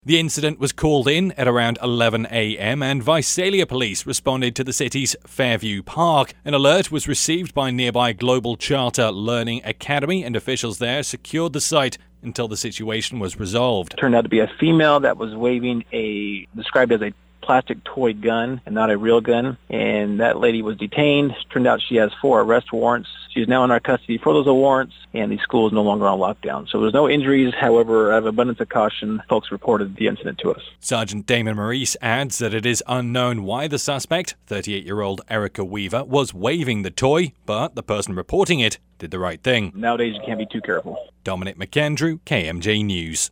The incident was called in at around 11 a.m. and Visalia Police responded to the city's Fairview Park. An alert was received by nearby Global Charter Learning Academy, and officials there secured the site until the situation was resolved. It turned out to be a female that was waving described as a plastic toy gun and not a real gun, and that lady was detained. Turned out she has 4 arrest warrants. She is now in our custody for those warrants, and the school is no longer on lockdown. So there's no injuries. However, out of abundance of caution, folks reported the incident to us. Sergeant Damon Maurice adds that it is unknown why the suspect, 38-year-old Erica Weaver, was waving the toy, but the person reporting it did the right thing. Nowadays, you can't be too careful. Dominic McAndrew, KMJ News.